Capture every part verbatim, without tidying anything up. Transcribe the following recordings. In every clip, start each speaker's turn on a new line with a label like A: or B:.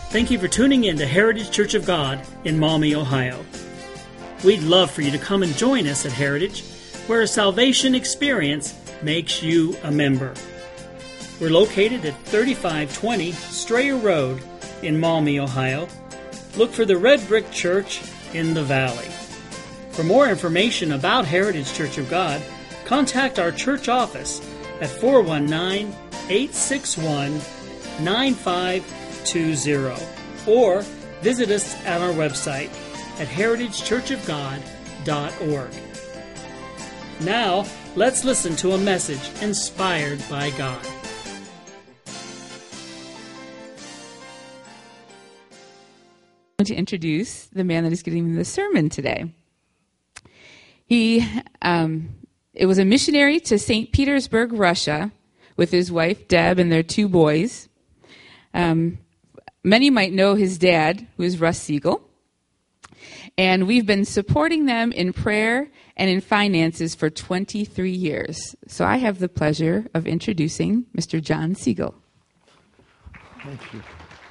A: Thank you for tuning in to Heritage Church of God in Maumee, Ohio. We'd love for you to come and join us at Heritage, where a salvation experience makes you a member. We're located at thirty-five twenty Strayer Road in Maumee, Ohio. Look for the Red Brick Church in the Valley. For more information about Heritage Church of God, contact our church office at four one nine, eight six one, nine five two zero or visit us at our website at heritage church of god dot org. Now, let's listen to a message inspired by God.
B: I want to introduce the man that is giving me the sermon today. He, um, it was a missionary to Saint Petersburg, Russia, with his wife Deb and their two boys. Um, many might know his dad, who is Russ Siegel, and we've been supporting them in prayer and in finances for twenty-three years. So I have the pleasure of introducing Mister John Siegel.
C: Thank you.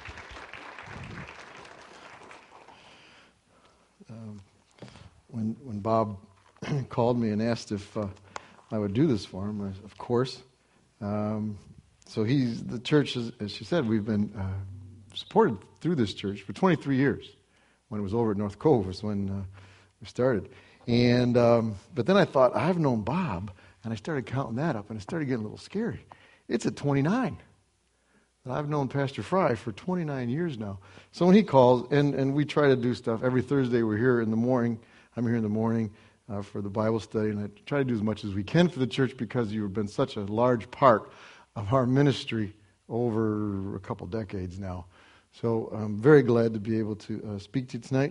C: Um, when when Bob called me and asked if uh, I would do this for him, I, of course. Um, so he's the church, as, as she said, we've been uh, supported through this church for twenty-three years. When it was over at North Cove was when uh, we started. And um, but then I thought, I've known Bob, and I started counting that up, and it started getting a little scary. It's at twenty-nine. And I've known Pastor Fry for twenty-nine years now. So when he calls, and, and we try to do stuff, every Thursday we're here in the morning. I'm here in the morning uh, for the Bible study, and I try to do as much as we can for the church because you've been such a large part of our ministry over a couple decades now. So I'm very glad to be able to uh, speak to you tonight.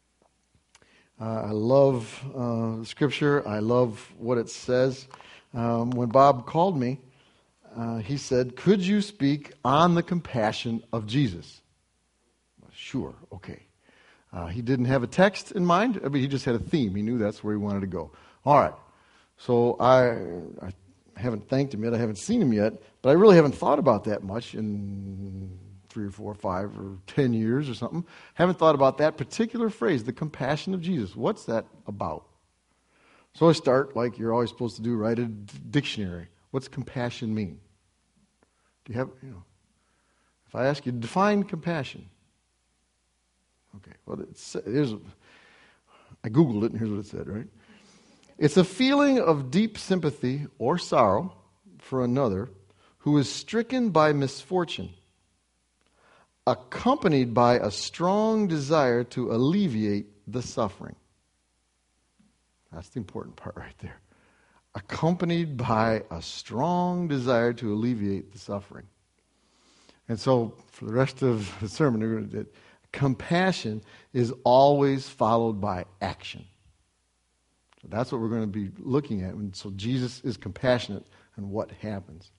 C: Uh, I love uh, Scripture. I love what it says. Um, when Bob called me, uh, he said, could you speak on the compassion of Jesus? Sure, okay. Uh, he didn't have a text in mind. I mean, he just had a theme. He knew that's where he wanted to go. All right. So I, I haven't thanked him yet. I haven't seen him yet. But I really haven't thought about that much in three or four, five, or ten years or something. Haven't thought about that particular phrase, the compassion of Jesus. What's that about? So I start, like you're always supposed to do, write a d- dictionary. What's compassion mean? Do you have, you know, if I ask you to define compassion. Okay, well, it's, here's, I Googled it, and here's what it said, right? It's a feeling of deep sympathy or sorrow for another who is stricken by misfortune, accompanied by a strong desire to alleviate the suffering. That's the important part right there. Accompanied by a strong desire to alleviate the suffering. And so, for the rest of the sermon, we're going to, compassion is always followed by action. So that's what we're going to be looking at. And so Jesus is compassionate, and what happens.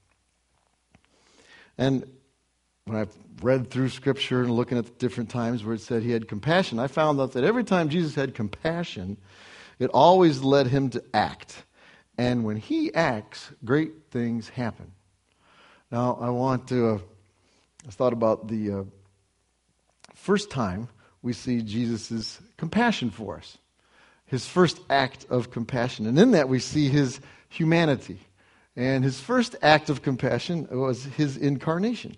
C: And when I've read through Scripture and looking at the different times where it said he had compassion, I found out that every time Jesus had compassion, it always led him to act. And when he acts, great things happen. Now, I want to, uh, I thought about the uh, first time we see Jesus' compassion for us. His first act of compassion. And in that we see his humanity. And his first act of compassion was his incarnation.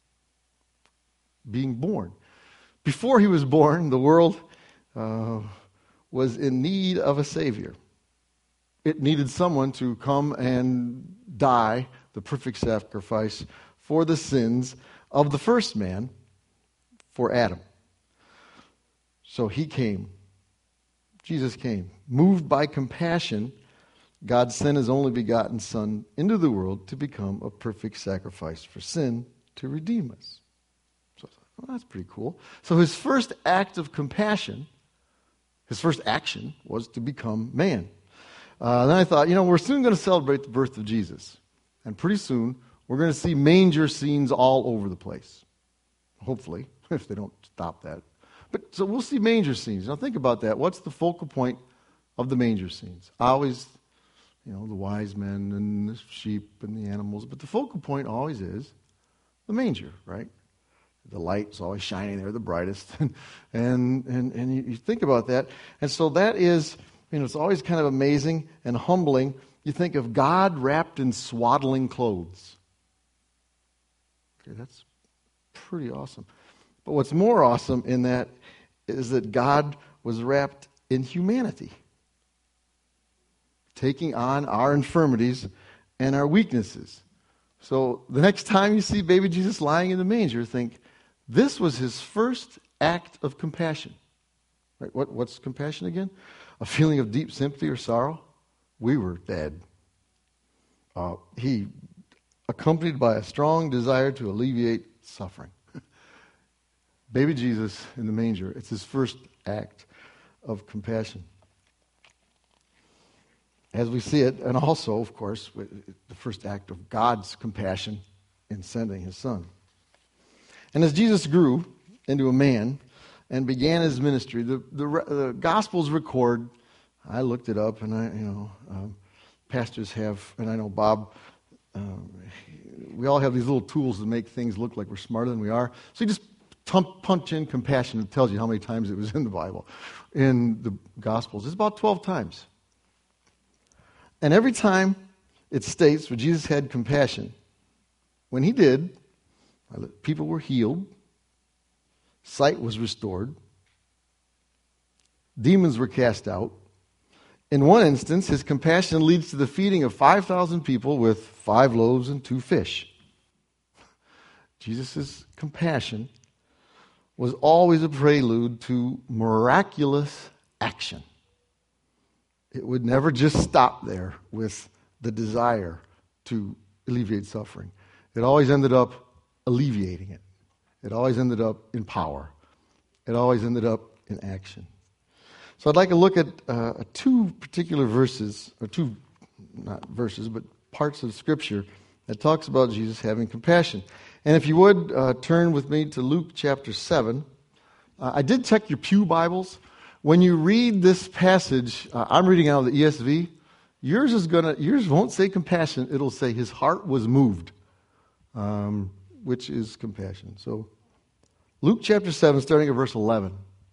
C: Being born. Before he was born, the world uh, was in need of a Savior. It needed someone to come and die, the perfect sacrifice, for the sins of the first man, for Adam. So he came. Jesus came. Moved by compassion, God sent his only begotten Son into the world to become a perfect sacrifice for sin to redeem us. So well, that's pretty cool. So his first act of compassion, his first action was to become man. Uh, then I thought, you know, we're soon going to celebrate the birth of Jesus. And pretty soon, we're going to see manger scenes all over the place. Hopefully, if they don't stop that. But so we'll see manger scenes. Now think about that. What's the focal point of the manger scenes? Always, you know, the wise men and the sheep and the animals. But the focal point always is the manger, right? The light is always shining there, the brightest. and and and you, you think about that. And so that is, you know, it's always kind of amazing and humbling. You think of God wrapped in swaddling clothes. Okay, that's pretty awesome. But what's more awesome in that is that God was wrapped in humanity, taking on our infirmities and our weaknesses. So the next time you see baby Jesus lying in the manger, think, this was his first act of compassion. Right? What, what's compassion again? A feeling of deep sympathy or sorrow? We were dead. Uh, he, accompanied by a strong desire to alleviate suffering. Baby Jesus in the manger, it's his first act of compassion. As we see it, and also, of course, the first act of God's compassion in sending his son. And as Jesus grew into a man and began his ministry, the, the, the Gospels record, I looked it up, and I, you know, um, pastors have, and I know Bob, um, we all have these little tools to make things look like we're smarter than we are. So you just tump, punch in compassion, it tells you how many times it was in the Bible. In the Gospels, it's about twelve times. And every time it states where Jesus had compassion, when he did, people were healed, sight was restored, demons were cast out. In one instance, his compassion leads to the feeding of five thousand people with five loaves and two fish. Jesus' compassion was always a prelude to miraculous action. It would never just stop there with the desire to alleviate suffering. It always ended up alleviating it. It always ended up in power. It always ended up in action. So I'd like to look at uh, two particular verses, or two, not verses, but parts of Scripture that talks about Jesus having compassion. And if you would, uh, turn with me to Luke chapter seven. Uh, I did check your pew Bibles. When you read this passage, uh, I'm reading out of the E S V. Yours is gonna. Yours won't say compassion. It'll say his heart was moved, um, which is compassion. So, Luke chapter seven, starting at verse eleven.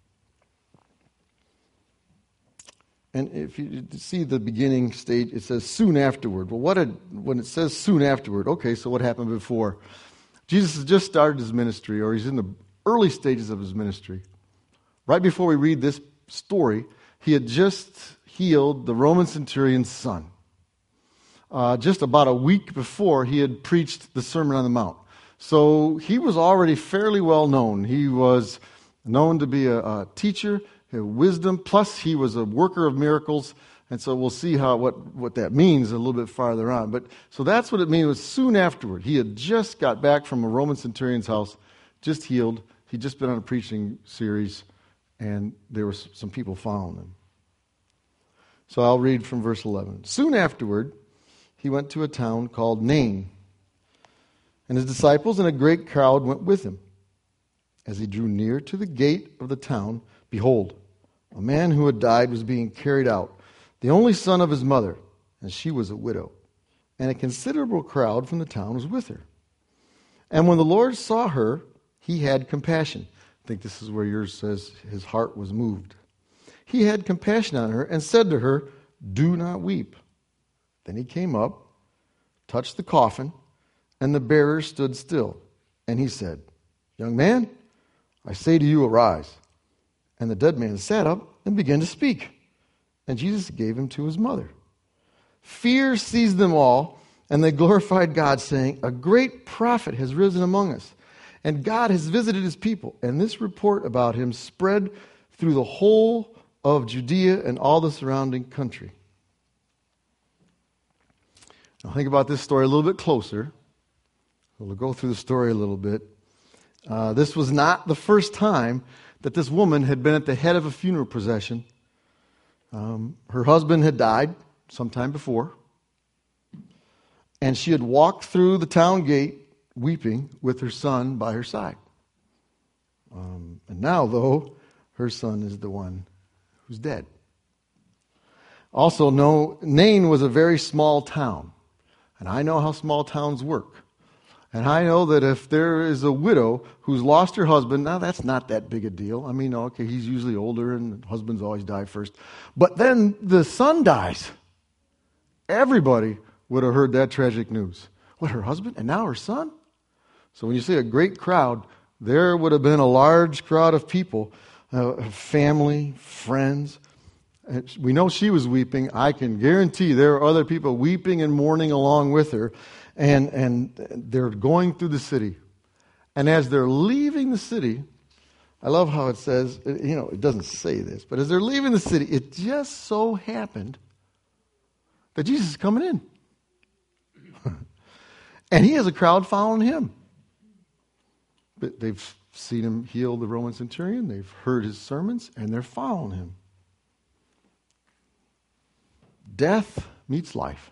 C: And if you see the beginning stage, it says soon afterward. Well, what did, when it says soon afterward? Okay, so what happened before? Jesus has just started his ministry, or he's in the early stages of his ministry. Right before we read this story, he had just healed the Roman centurion's son. Uh, just about a week before, he had preached the Sermon on the Mount. So he was already fairly well known. He was known to be a, a teacher, a wisdom, plus he was a worker of miracles. And so we'll see how what, what that means a little bit farther on. But so that's what it means. It was soon afterward. He had just got back from a Roman centurion's house, just healed. He'd just been on a preaching series, and there were some people following him. So I'll read from verse eleven. Soon afterward, he went to a town called Nain, and his disciples and a great crowd went with him. As he drew near to the gate of the town, behold, a man who had died was being carried out, the only son of his mother, and she was a widow. And a considerable crowd from the town was with her. And when the Lord saw her, he had compassion. I think this is where yours says his heart was moved. He had compassion on her and said to her, "Do not weep." Then he came up, touched the coffin, and the bearer stood still. And he said, "Young man, I say to you, arise." And the dead man sat up and began to speak. And Jesus gave him to his mother. Fear seized them all, and they glorified God, saying, "A great prophet has risen among us, and God has visited his people." And this report about him spread through the whole of Judea and all the surrounding country. Now think about this story a little bit closer. We'll go through the story a little bit. Uh, this was not the first time that this woman had been at the head of a funeral procession. Um, her husband had died sometime before, and she had walked through the town gate weeping with her son by her side. Um, and now, though, her son is the one who's dead. Also, no, Nain was a very small town, and I know how small towns work. And I know that if there is a widow who's lost her husband, now that's not that big a deal. I mean, okay, he's usually older and husbands always die first. But then the son dies. Everybody would have heard that tragic news. What, her husband and now her son? So when you say a great crowd, there would have been a large crowd of people, uh, family, friends. And we know she was weeping. I can guarantee there are other people weeping and mourning along with her. And, and they're going through the city. And as they're leaving the city, I love how it says, you know, it doesn't say this, but as they're leaving the city, it just so happened that Jesus is coming in. And he has a crowd following him. But they've seen him heal the Roman centurion. They've heard his sermons, and they're following him. Death meets life.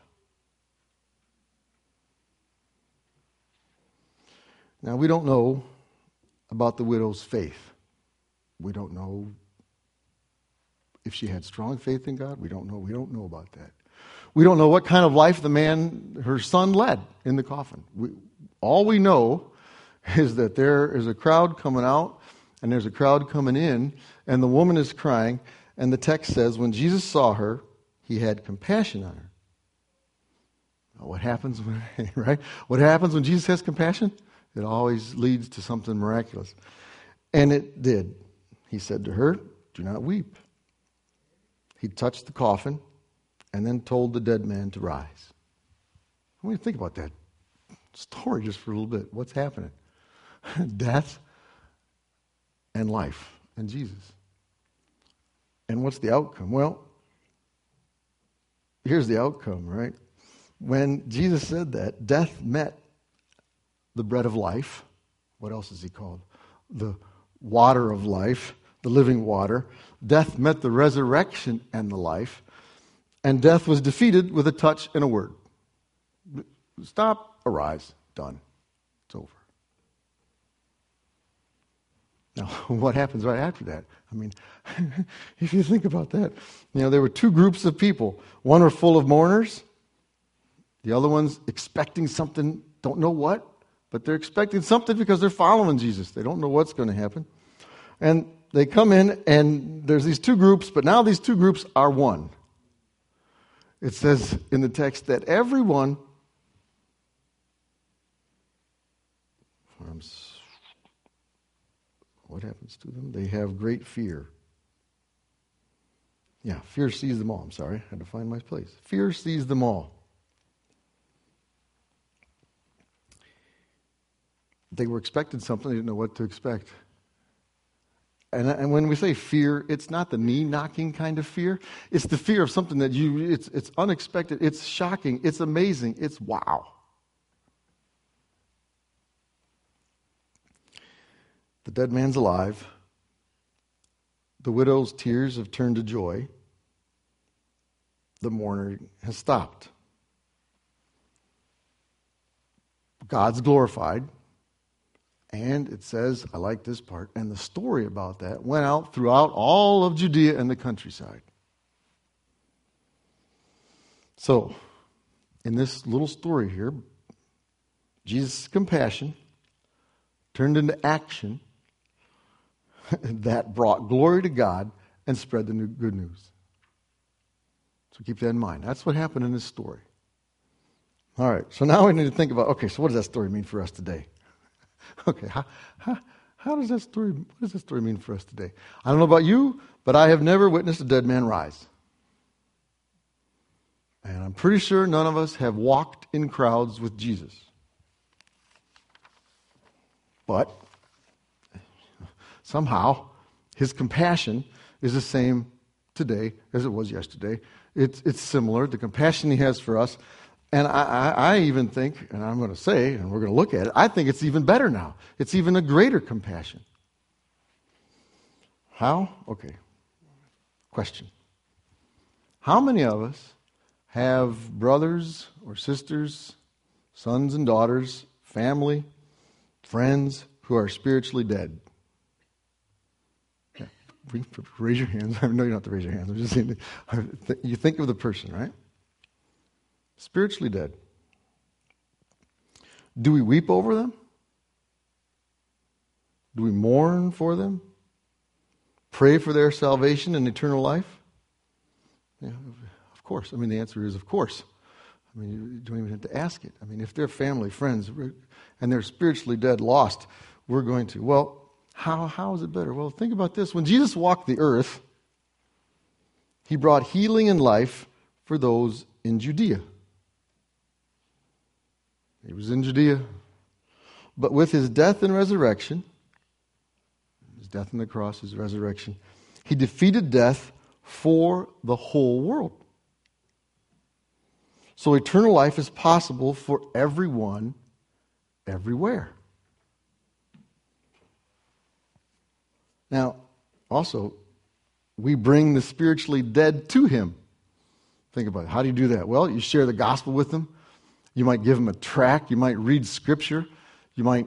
C: Now, we don't know about the widow's faith. We don't know if she had strong faith in God. We don't know. We don't know about that. We don't know what kind of life the man, her son, led in the coffin. We, all we know is that there is a crowd coming out and there's a crowd coming in, and the woman is crying, and the text says, when Jesus saw her, he had compassion on her. Now, what happens when, right? What happens when Jesus has compassion? It always leads to something miraculous. And it did. He said to her, do not weep. He touched the coffin and then told the dead man to rise. I want you to think about that story just for a little bit. What's happening? Death and life and Jesus. And what's the outcome? Well, here's the outcome, right? When Jesus said that, death met the bread of life. What else is he called? The water of life, the living water. Death met the resurrection and the life. And death was defeated with a touch and a word. Stop, arise, done. It's over. Now, what happens right after that? I mean, if you think about that, you know, there were two groups of people. One were full of mourners. The other one's expecting something, don't know what, but they're expecting something because they're following Jesus. They don't know what's going to happen. And they come in, and there's these two groups, but now these two groups are one. It says in the text that everyone, what happens to them? They have great fear. Yeah, fear seized them all. I'm sorry, I had to find my place. Fear seized them all. They were expecting something, they didn't know what to expect. And, and when we say fear, it's not the knee-knocking kind of fear. It's the fear of something that you, it's, it's unexpected, it's shocking, it's amazing, it's wow. The dead man's alive. The widow's tears have turned to joy. The mourner has stopped. God's glorified. And it says, I like this part, and the story about that went out throughout all of Judea and the countryside. So, in this little story here, Jesus' compassion turned into action that brought glory to God and spread the new good news. So keep that in mind. That's what happened in this story. All right, so now we need to think about, okay, so what does that story mean for us today? Okay, how, how, how does that story, what does that story mean for us today? I don't know about you, but I have never witnessed a dead man rise. And I'm pretty sure none of us have walked in crowds with Jesus. But somehow, his compassion is the same today as it was yesterday. It's, it's similar, the compassion he has for us. And I, I, I even think, and I'm going to say, and we're going to look at it, I think it's even better now. It's even a greater compassion. How? Okay. Question. How many of us have brothers or sisters, sons and daughters, family, friends who are spiritually dead? Yeah. Raise your hands. I know you don't have to raise your hands. I'm just saying, you think of the person, right? Spiritually dead. Do we weep over them? Do we mourn for them? Pray for their salvation and eternal life? Yeah, of course. I mean, the answer is of course. I mean, you don't even have to ask it. I mean, if they're family, friends, and they're spiritually dead, lost, we're going to. Well, how how is it better? Well, think about this. When Jesus walked the earth, he brought healing and life for those in Judea. He was in Judea. But with his death and resurrection, his death on the cross, his resurrection, he defeated death for the whole world. So eternal life is possible for everyone, everywhere. Now, also, we bring the spiritually dead to him. Think about it. How do you do that? Well, you share the gospel with them. You might give them a tract. You might read scripture. You might,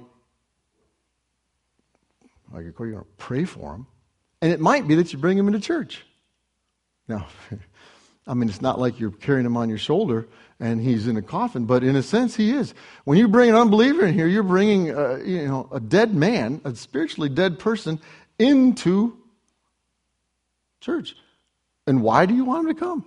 C: like, you're going to pray for them. And it might be that you bring them into church. Now, I mean, it's not like you're carrying him on your shoulder and he's in a coffin, but in a sense he is. When you bring an unbeliever in here, you're bringing uh, you know, a dead man, a spiritually dead person, into church. And why do you want him to come?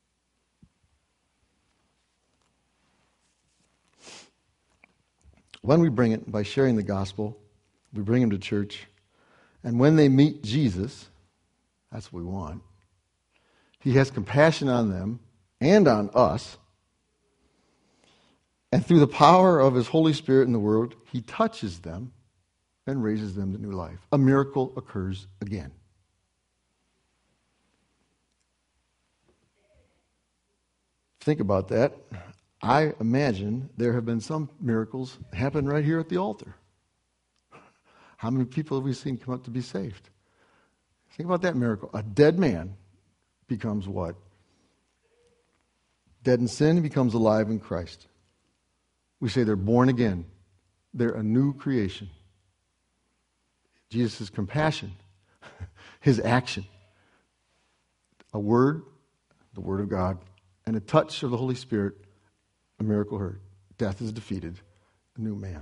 C: When we bring it, by sharing the gospel, we bring them to church. And when they meet Jesus, that's what we want. He has compassion on them and on us. And through the power of his Holy Spirit in the Word, he touches them and raises them to new life. A miracle occurs again. Think about that. I imagine there have been some miracles happen right here at the altar. How many people have we seen come up to be saved? Think about that miracle. A dead man becomes what? Dead in sin, he becomes alive in Christ. We say they're born again. They're a new creation. Jesus' compassion, his action, a word, the word of God, and a touch of the Holy Spirit, a miracle heard. Death is defeated, a new man.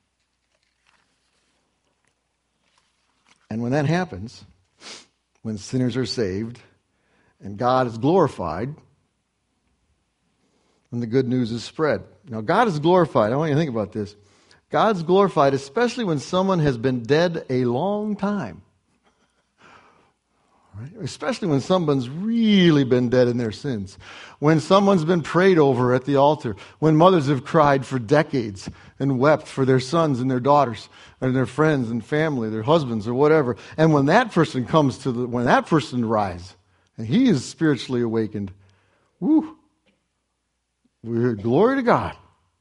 C: And when that happens, when sinners are saved, and God is glorified, when the good news is spread. Now, God is glorified. I want you to think about this. God's glorified, especially when someone has been dead a long time. Right? Especially when someone's really been dead in their sins. When someone's been prayed over at the altar. When mothers have cried for decades and wept for their sons and their daughters and their friends and family, their husbands or whatever. And when that person comes to the, when that person rise, and he is spiritually awakened, woo, we're glory to God.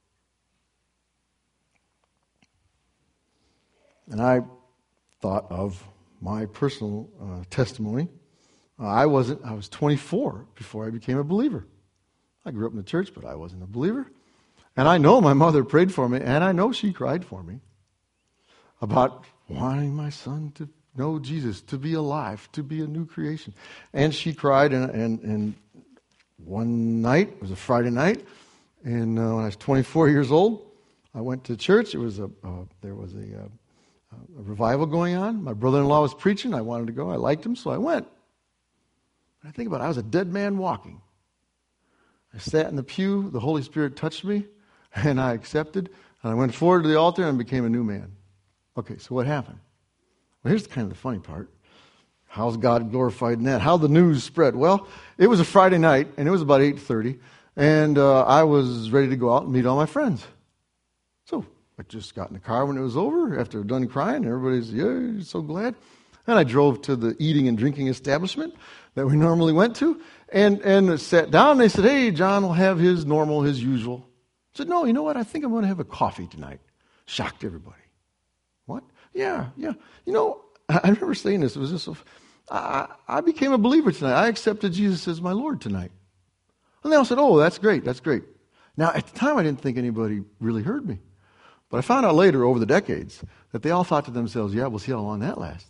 C: And I thought of my personal uh, testimony. Uh, I wasn't, I was twenty-four before I became a believer. I grew up in the church, but I wasn't a believer. And I know my mother prayed for me, and I know she cried for me about wanting my son to know Jesus, to be alive, to be a new creation. And she cried, and, and, and one night, it was a Friday night, and uh, when I was twenty-four years old, I went to church. It was a uh, there was a, uh, a revival going on. My brother-in-law was preaching. I wanted to go. I liked him, so I went. And I think about it. I was a dead man walking. I sat in the pew. The Holy Spirit touched me, and I accepted. And I went forward to the altar and became a new man. Okay, so what happened? Well, here's kind of the funny part. How's God glorified in that? How the news spread? Well, it was a Friday night, and it was about eight thirty, and uh, I was ready to go out and meet all my friends. So I just got in the car when it was over, after I'd done crying. Everybody's, yeah, so glad. And I drove to the eating and drinking establishment that we normally went to, and, and sat down. They said, hey, John will have his normal, his usual. I said, no, you know what? I think I'm going to have a coffee tonight. Shocked everybody. What? Yeah, yeah. You know, I remember saying this. It was just, I, I became a believer tonight. I accepted Jesus as my Lord tonight. And they all said, oh, that's great, that's great. Now, at the time, I didn't think anybody really heard me. But I found out later, over the decades, that they all thought to themselves, yeah, we'll see how long that lasts.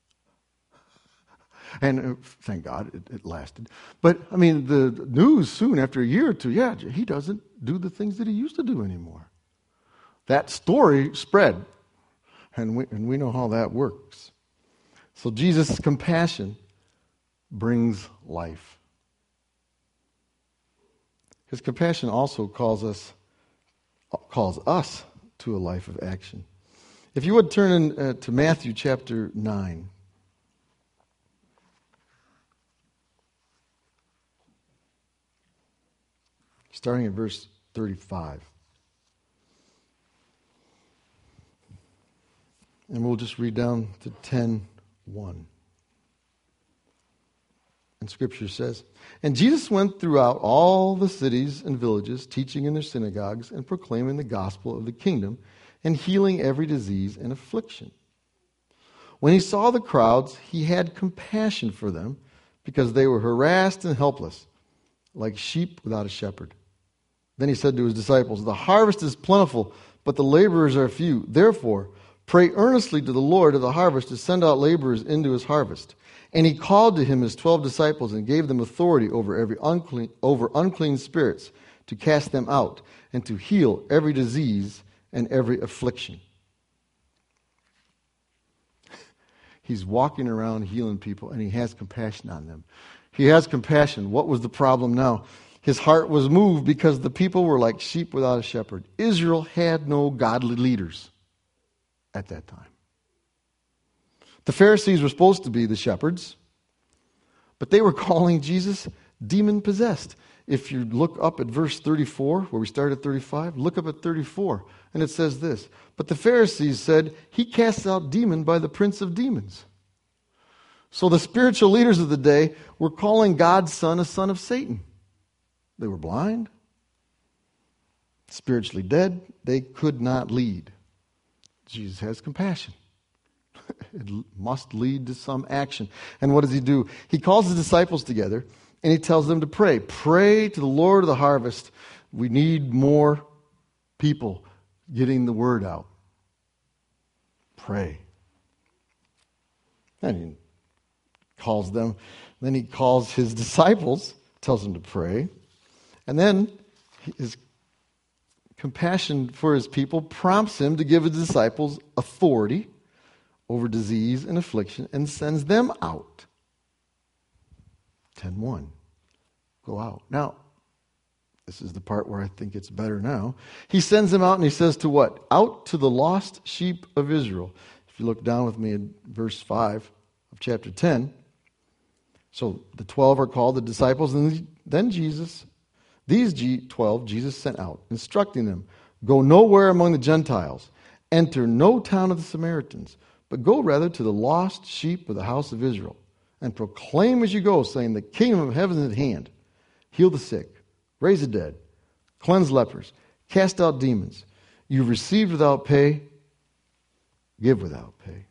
C: And uh, thank God it, it lasted. But, I mean, the news soon, after a year or two, yeah, he doesn't do the things that he used to do anymore. that story spread. And we, and we know how that works. So Jesus' compassion brings life. His compassion also calls us calls us to a life of action. If you would turn in, uh, to Matthew chapter nine. Starting at verse thirty-five. And we'll just read down to ten one. And Scripture says, "And Jesus went throughout all the cities and villages, teaching in their synagogues and proclaiming the gospel of the kingdom and healing every disease and affliction. When he saw the crowds, he had compassion for them because they were harassed and helpless, like sheep without a shepherd. Then he said to his disciples, 'The harvest is plentiful, but the laborers are few. Therefore, pray earnestly to the Lord of the harvest to send out laborers into his harvest.' And he called to him his twelve disciples and gave them authority over every unclean, over unclean spirits to cast them out and to heal every disease and every affliction." He's walking around healing people, and he has compassion on them. He has compassion. What was the problem now? His heart was moved because the people were like sheep without a shepherd. Israel had no godly leaders at that time. The Pharisees were supposed to be the shepherds, but they were calling Jesus demon-possessed. If you look up at verse thirty-four, where we started at thirty-five, look up at thirty-four, and it says this, "But the Pharisees said, 'He casts out demon by the prince of demons.'" So the spiritual leaders of the day were calling God's son a son of Satan. They were blind, spiritually dead. They could not lead. Jesus has compassion. It must lead to some action. And what does he do? He calls his disciples together and he tells them to pray. Pray to the Lord of the harvest. We need more people getting the word out. Pray. And he calls them. Then he calls his disciples, tells them to pray. And then his compassion for his people prompts him to give his disciples authority over disease and affliction and sends them out. ten one. Go out. Now, this is the part where I think it's better now. He sends them out and he says to what? Out to the lost sheep of Israel. If you look down with me in verse five of chapter ten. So the twelve are called the disciples, and then Jesus, these twelve Jesus sent out, instructing them, "Go nowhere among the Gentiles, enter no town of the Samaritans, but go rather to the lost sheep of the house of Israel, and proclaim as you go, saying, 'The kingdom of heaven is at hand. Heal the sick, raise the dead, cleanse lepers, cast out demons. You've received without pay, give without pay.'"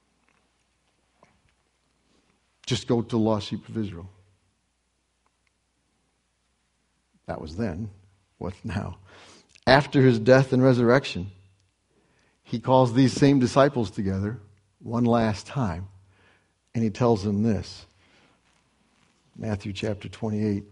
C: Just go to the lost sheep of Israel. That was then. What's now? After his death and resurrection, he calls these same disciples together one last time, and he tells them this. Matthew chapter twenty-eight,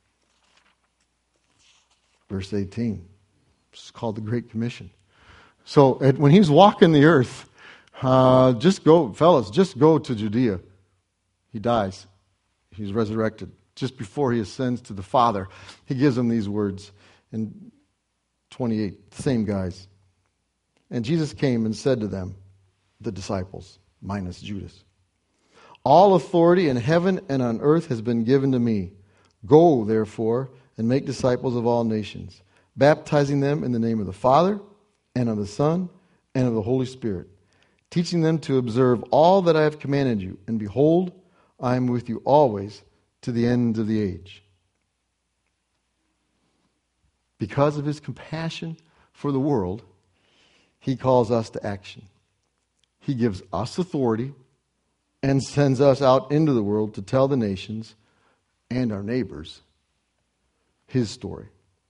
C: verse eighteen. It's called the Great Commission. So when he's walking the earth, uh, just go, fellas, just go to Judea. He dies. He's resurrected. Just before he ascends to the Father, he gives them these words in twenty-eight, the same guys. "And Jesus came and said to them," the disciples, minus Judas, "All authority in heaven and on earth has been given to me. Go, therefore, and make disciples of all nations, baptizing them in the name of the Father, and of the Son, and of the Holy Spirit, teaching them to observe all that I have commanded you. And behold, I am with you always to the end of the age." Because of his compassion for the world, he calls us to action. He gives us authority and sends us out into the world to tell the nations and our neighbors his story.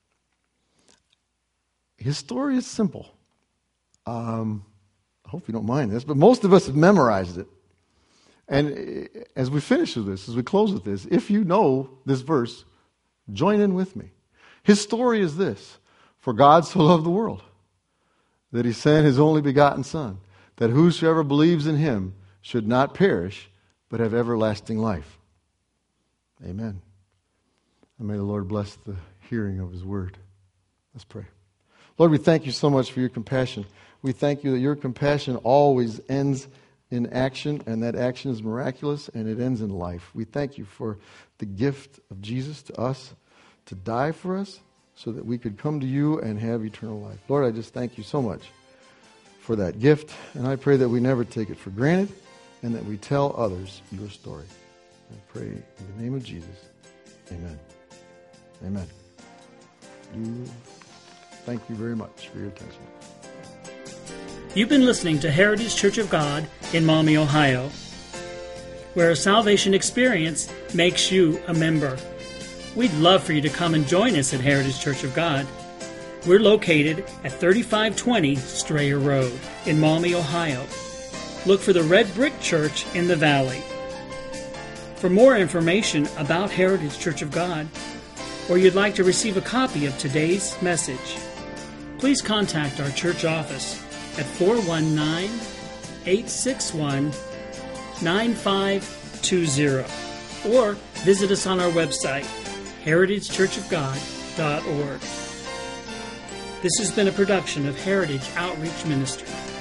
C: His story is simple. Um, I hope you don't mind this, but most of us have memorized it. And as we finish with this, as we close with this, if you know this verse, join in with me. His story is this: "For God so loved the world that he sent his only begotten Son, that whosoever believes in him should not perish, but have everlasting life. Amen. And may the Lord bless the hearing of his word. Let's pray. Lord, we thank you so much for your compassion. We thank you that your compassion always ends in action, and that action is miraculous, and it ends in life. We thank you for the gift of Jesus to us, to die for us, so that we could come to you and have eternal life. Lord, I just thank you so much for that gift, and I pray that we never take it for granted, and that we tell others your story. I pray in the name of Jesus. Amen. Amen. You, thank you very much for your attention.
A: You've been listening to Heritage Church of God in Maumee, Ohio, where a salvation experience makes you a member. We'd love for you to come and join us at Heritage Church of God. We're located at thirty-five twenty Strayer Road in Maumee, Ohio. Look for the Red Brick Church in the valley. For more information about Heritage Church of God, or you'd like to receive a copy of today's message, please contact our church office at four one nine, eight six one, nine five two zero or visit us on our website, heritage church of god dot org. This has been a production of Heritage Outreach Ministry.